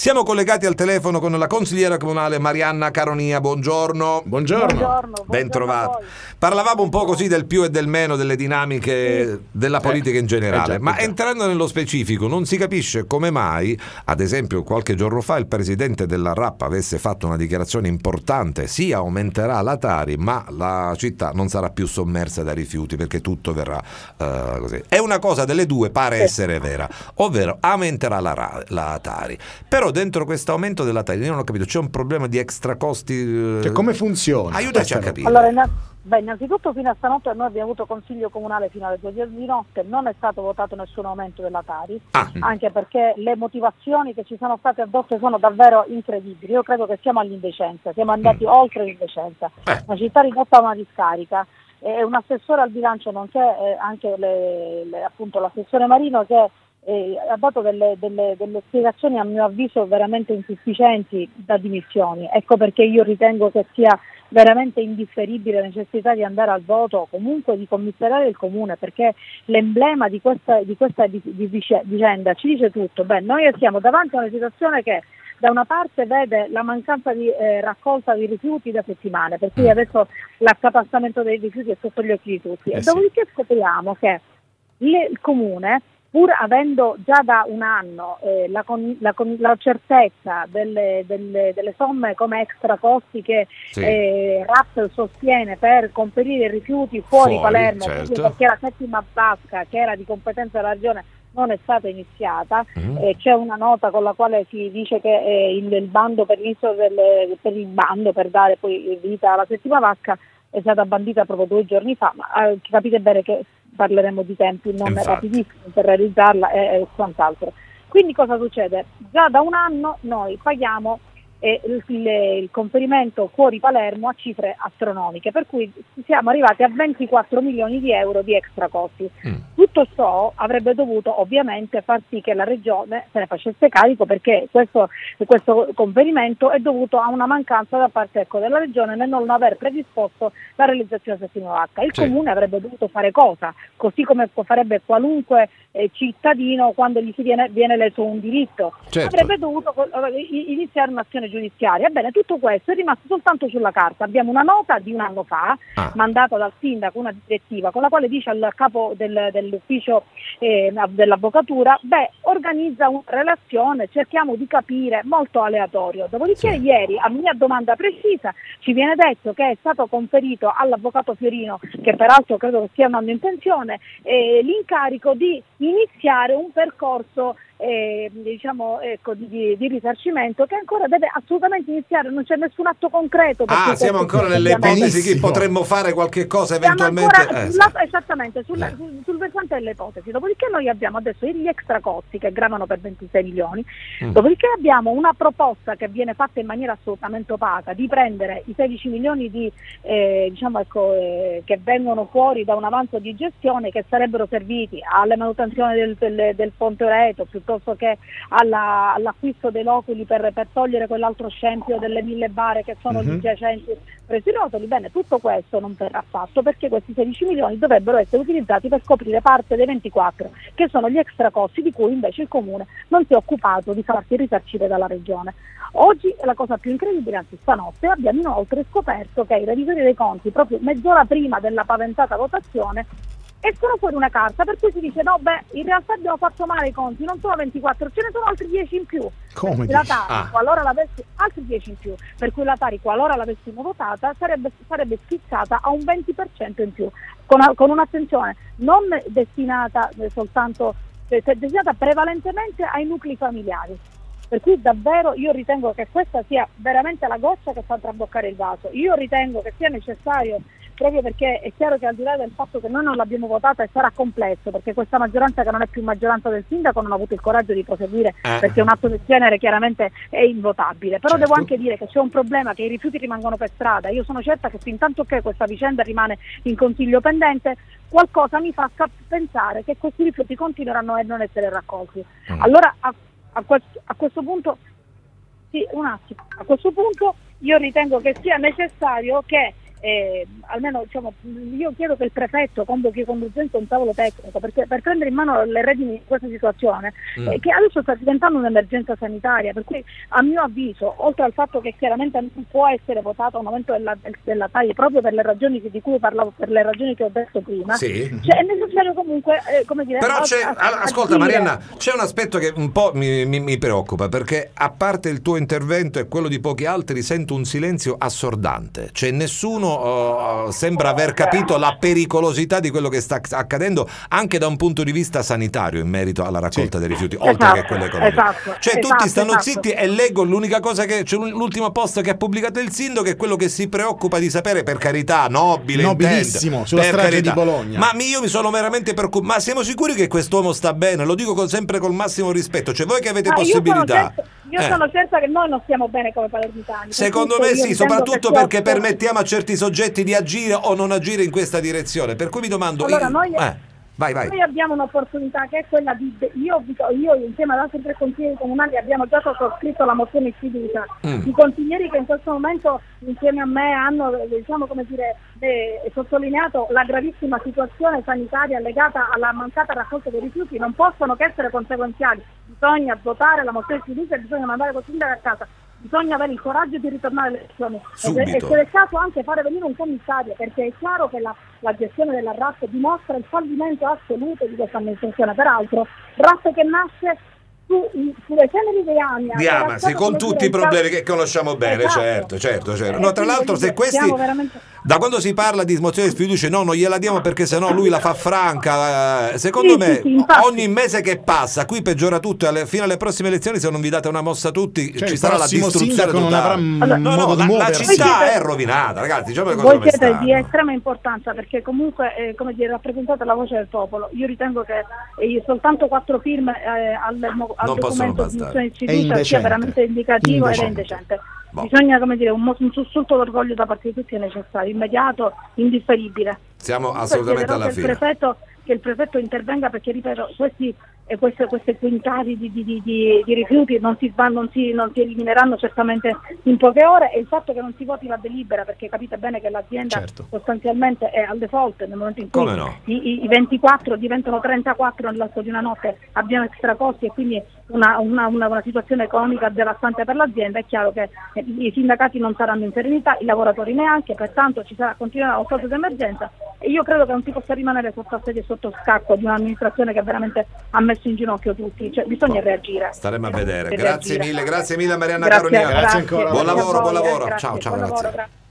Siamo collegati al telefono con la consigliera comunale Marianna Caronia. Buongiorno. Buongiorno. Ben trovata. Parlavamo un po' così del più e del meno, delle dinamiche della politica in generale, ma entrando nello specifico non si capisce come mai, ad esempio qualche giorno fa il presidente della RAP avesse fatto una dichiarazione importante: sì, aumenterà la Tari, ma la città non sarà più sommersa da rifiuti perché tutto verrà così. E una cosa delle due pare essere vera, ovvero aumenterà la Tari. Però dentro questo aumento della Tari, io non ho capito, c'è un problema di extra costi? Cioè, come funziona? Aiutaci a capire. Allora, innanzitutto fino a stanotte noi abbiamo avuto consiglio comunale fino alle 2 di notte, non è stato votato nessun aumento della Tari, anche perché le motivazioni che ci sono state addotte sono davvero incredibili. Io credo che siamo all'indecenza, siamo andati oltre l'indecenza. La città ridotta a una discarica, e un assessore al bilancio, nonché anche appunto l'assessore Marino, che ha dato delle spiegazioni a mio avviso veramente insufficienti da dimissioni. Ecco perché io ritengo che sia veramente indifferibile la necessità di andare al voto o comunque di commissariare il comune, perché l'emblema di questa vicenda ci dice tutto. Noi siamo davanti a una situazione che da una parte vede la mancanza di raccolta di rifiuti da settimane, per cui adesso l'accatastamento dei rifiuti è sotto gli occhi di tutti, e dopodiché scopriamo che il comune, pur avendo già da un anno la certezza delle somme come extra costi che RAP sostiene per conferire i rifiuti fuori Palermo, perché la settima vasca, che era di competenza della regione, non è stata iniziata. C'è una nota con la quale si dice che il bando per il bando per dare poi vita alla settima vasca è stata bandita proprio 2 giorni fa, ma capite bene che parleremo di tempi non rapidissimi per realizzarla e quant'altro. Quindi cosa succede? Già da un anno noi paghiamo il conferimento fuori Palermo a cifre astronomiche, per cui siamo arrivati a 24 milioni di euro di extra costi. Tutto ciò avrebbe dovuto ovviamente far sì che la regione se ne facesse carico, perché questo conferimento è dovuto a una mancanza da parte della regione nel non aver predisposto la realizzazione del settimo H. Il comune avrebbe dovuto fare cosa? Così come farebbe qualunque cittadino quando gli viene leso un diritto. Avrebbe dovuto iniziare un'azione giudiziaria. Ebbene, tutto questo è rimasto soltanto sulla carta. Abbiamo una nota di un anno fa mandata dal sindaco, una direttiva con la quale dice al capo dell'ufficio dell'avvocatura: organizza una relazione, cerchiamo di capire, molto aleatorio. Dopodiché ieri, a mia domanda precisa, ci viene detto che è stato conferito all'avvocato Fiorino, che peraltro credo che stia andando in pensione, l'incarico di iniziare un percorso di risarcimento che ancora deve assolutamente iniziare. Non c'è nessun atto concreto. Siamo ancora nelle ipotesi che potremmo fare qualche cosa eventualmente. Esattamente sul versante delle ipotesi. Dopodiché noi abbiamo adesso gli extra costi che gravano per 26 milioni. Dopodiché abbiamo una proposta che viene fatta in maniera assolutamente opaca di prendere i 16 milioni che vengono fuori da un avanzo di gestione, che sarebbero serviti alla manutenzione del ponte Oreto, piuttosto che all'acquisto dei loculi per togliere quell'altro scempio delle 1000 bare che sono gli giacenti presso i rotoli. Bene, tutto questo non verrà fatto, perché questi 16 milioni dovrebbero essere utilizzati per coprire parte dei 24, che sono gli extra costi di cui invece il comune non si è occupato di farsi risarcire dalla regione. Oggi è la cosa più incredibile, anzi stanotte abbiamo inoltre scoperto che i revisori dei conti, proprio mezz'ora prima della paventata votazione, escono fuori una carta per cui si dice in realtà abbiamo fatto male i conti, non sono 24, ce ne sono altri 10 in più. Come la Tari, qualora altri 10 in più, per cui la Tari, qualora l'avessimo votata, sarebbe schizzata a un 20% in più, con un'attenzione non destinata soltanto, destinata prevalentemente ai nuclei familiari. Per cui davvero io ritengo che questa sia veramente la goccia che fa traboccare il vaso. Io ritengo che sia necessario, proprio perché è chiaro che al di là del fatto che noi non l'abbiamo votata e sarà complesso, perché questa maggioranza, che non è più maggioranza del sindaco, non ha avuto il coraggio di proseguire, perché un atto del genere chiaramente è invotabile. Però devo anche dire che c'è un problema, che i rifiuti rimangono per strada. Io sono certa che fin tanto che questa vicenda rimane in consiglio pendente, qualcosa mi fa pensare che questi rifiuti continueranno a non essere raccolti. Allora a questo punto a questo punto io ritengo che sia necessario che almeno diciamo, io chiedo che il prefetto convochi con urgenza un tavolo tecnico perché per prendere in mano le redini di questa situazione che adesso sta diventando un'emergenza sanitaria, per cui a mio avviso, oltre al fatto che chiaramente non può essere votato un aumento della taglia proprio per le ragioni di cui parlavo, per le ragioni che ho detto prima, cioè è necessario comunque come dire, però ascolta Marianna, c'è un aspetto che un po' mi preoccupa, perché a parte il tuo intervento e quello di pochi altri sento un silenzio assordante, cioè nessuno sembra aver capito la pericolosità di quello che sta accadendo anche da un punto di vista sanitario in merito alla raccolta dei rifiuti, oltre che quello economico. Tutti stanno zitti e leggo l'unica cosa che c'è, l'ultimo post che ha pubblicato il sindaco è quello che si preoccupa di sapere, per carità, nobilissimo, intento, sulla strage di Bologna. Ma io mi sono veramente preoccupato. Ma siamo sicuri che quest'uomo sta bene? Lo dico sempre col massimo rispetto, cioè voi che avete possibilità. Io sono certa che noi non stiamo bene come palermitani. Secondo me sì, soprattutto perché permettiamo a certi soggetti di agire o non agire in questa direzione. Per cui mi domando. Allora, vai. Noi abbiamo un'opportunità che è quella di. Io insieme ad altri 3 consiglieri comunali abbiamo già sottoscritto la mozione di fiducia. I consiglieri che in questo momento insieme a me hanno, diciamo, come dire, sottolineato la gravissima situazione sanitaria legata alla mancata raccolta dei rifiuti non possono che essere conseguenziali. Bisogna votare la mozione di fiducia e bisogna mandare col sindaco a casa. Bisogna avere il coraggio di ritornare alle elezioni e se è caso anche fare venire un commissario, perché è chiaro che la gestione della RAP dimostra il fallimento assoluto di questa amministrazione. Peraltro RAP che nasce sulle ceneri di Amasi, con tutti i problemi che conosciamo bene. Certo. No, tra l'altro, se questi da quando si parla di mozione di sfiducia, no, non gliela diamo perché sennò lui la fa franca, secondo me ogni mese che passa qui peggiora tutto e fino alle prossime elezioni, se non vi date una mossa tutti, ci sarà la distruzione totale. La città è rovinata, ragazzi, diciamo le cose voi come siete stanno. Di estrema importanza perché comunque come dire, rappresentate la voce del popolo. Io ritengo che soltanto 4 firme al documento di mozione di sfiducia sia veramente indicativo ed è indecente. Bisogna, come dire, un sussulto d'orgoglio da parte di tutti è necessario, immediato, indifferibile. Siamo assolutamente alla fine. Che il prefetto intervenga perché, ripeto, queste quintali di rifiuti non si elimineranno certamente in poche ore, e il fatto che non si voti la delibera, perché capite bene che l'azienda sostanzialmente è al default nel momento in cui i 24 diventano 34 nell'arco di una notte, abbiamo extra costi e quindi una situazione economica devastante per l'azienda. È chiaro che i sindacati non saranno in serenità, i lavoratori neanche, pertanto continuerà lo stato di emergenza e io credo che non si possa rimanere sotto assedio e sotto scacco di un'amministrazione che veramente ha messo in ginocchio tutti, cioè bisogna reagire. Staremo a vedere. Grazie mille Marianna Caronia. Grazie ancora. Buon lavoro. Ciao, grazie.